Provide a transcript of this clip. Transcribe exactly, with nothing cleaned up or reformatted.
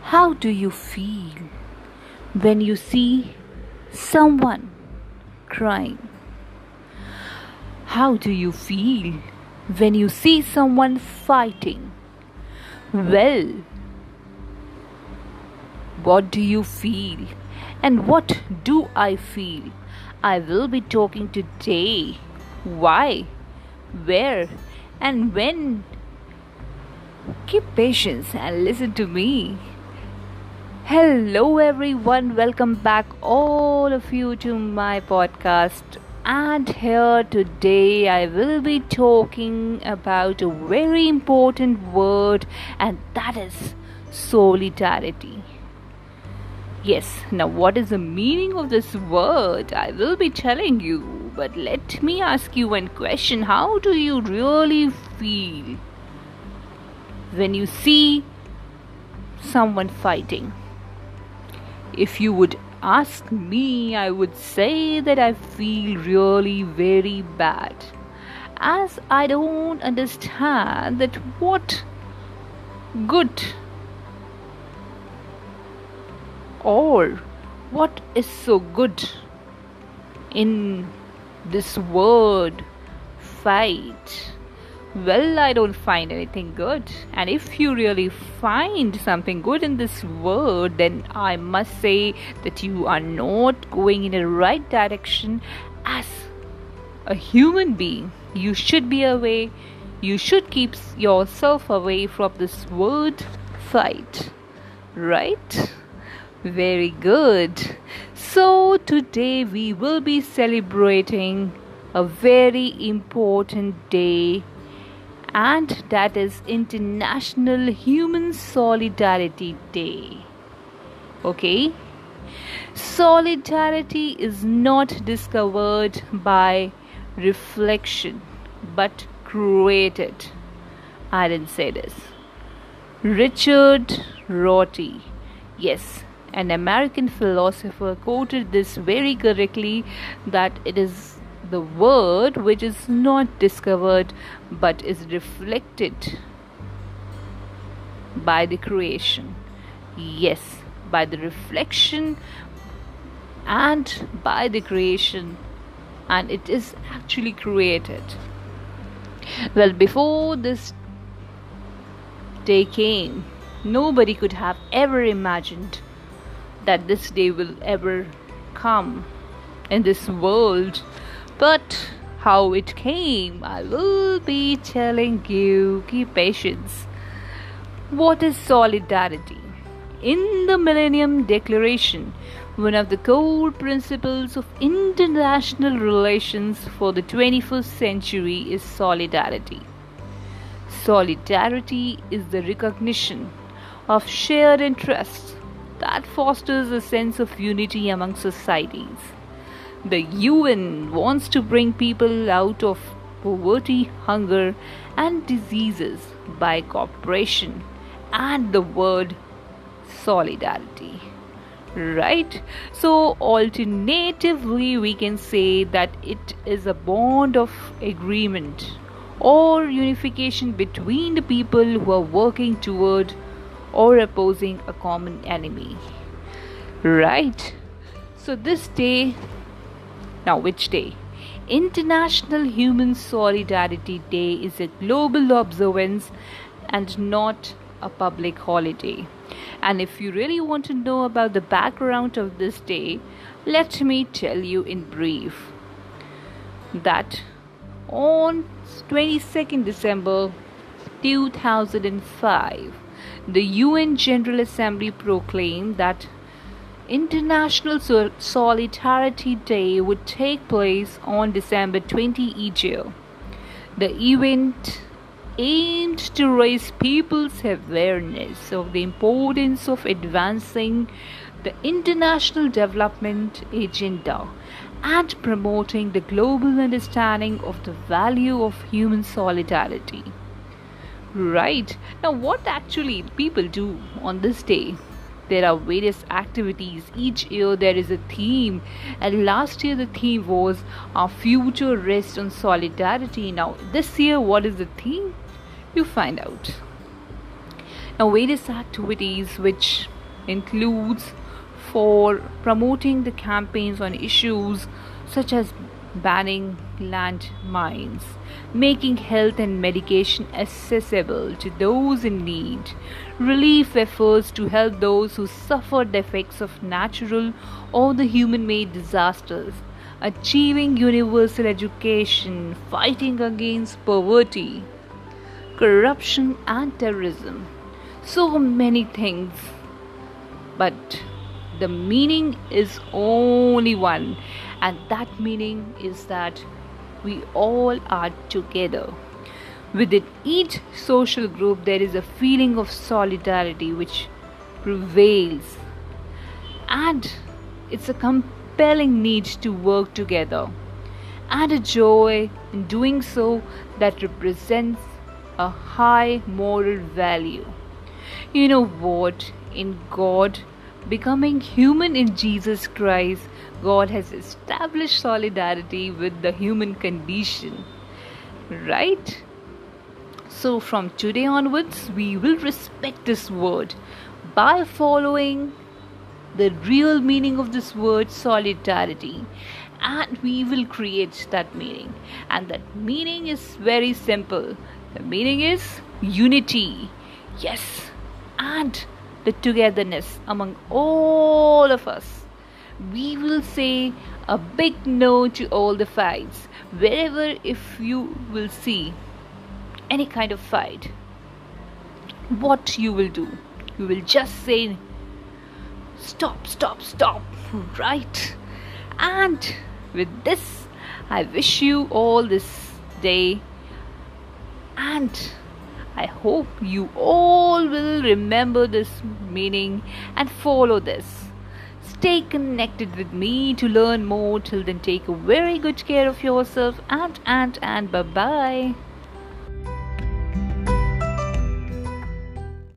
How do you feel when you see someone crying? How do you feel when you see someone fighting? Well, what do you feel? And what do I feel? I will be talking today. Why? Where? And when? Keep patience and listen to me. Hello, everyone. Welcome back, all of you, to my podcast. And here today, I will be talking about a very important word, and that is solidarity. Yes, now what is the meaning of this word? I will be telling you, but let me ask you one question. How do you really feel when you see someone fighting? If you would ask me, I would say that I feel really very bad, as I don't understand that what good or what is so good in this word fight. Well, I don't find anything good. And if you really find something good in this word, then I must say that you are not going in the right direction as a human being. You should be away. You should keep yourself away from this word fight. Right? Very good. So today we will be celebrating a very important day, and that is International Human Solidarity Day. Okay? Solidarity is not discovered by reflection but created. I didn't say this. Richard Rorty, yes, an American philosopher, quoted this very correctly, that it is the word which is not discovered but is reflected by the creation. Yes, by the reflection and by the creation, and it is actually created. Well, before this day came, nobody could have ever imagined that this day will ever come in this world. But how it came, I will be telling you. Keep patience. What is solidarity? In the Millennium Declaration, one of the core principles of international relations for the twenty-first century is solidarity. Solidarity is the recognition of shared interests that fosters a sense of unity among societies. The U N wants to bring people out of poverty, hunger, and diseases by cooperation and the word solidarity. Right? So, alternatively, we can say that it is a bond of agreement or unification between the people who are working toward or opposing a common enemy. Right? So, this day. Now, which day? International Human Solidarity Day is a global observance and not a public holiday. And if you really want to know about the background of this day, let me tell you in brief that on twenty-second December two thousand five, the U N General Assembly proclaimed that International Solidarity Day would take place on December twentieth each year. The event aimed to raise people's awareness of the importance of advancing the international development agenda and promoting the global understanding of the value of human solidarity. Right. Now, what actually people do on this day? There are various activities. Each year there is a theme, and last year the theme was our future rests on solidarity. Now this year, what is the theme? You find out. Now, various activities which includes for promoting the campaigns on issues such as banning land mines, making health and medication accessible to those in need, relief efforts to help those who suffer the effects of natural or the human made disasters, achieving universal education, fighting against poverty, corruption, and terrorism. So many things, but the meaning is only one, and that meaning is that we all are together. Within each social group, there is a feeling of solidarity which prevails, and it's a compelling need to work together, and a joy in doing so that represents a high moral value. You know what? In God, becoming human in Jesus Christ, God has established solidarity with the human condition. Right? So, from today onwards, we will respect this word by following the real meaning of this word, solidarity, and we will create that meaning. And that meaning is very simple. The meaning is unity. Yes, and the togetherness among all of us. We will say a big no to all the fights. Wherever, if you will see any kind of fight, what you will do? You will just say, stop, stop, stop, right? And with this, I wish you all this day, and I hope you all will remember this meaning and follow this. Stay connected with me to learn more. Till then, take a very good care of yourself, and and and bye bye.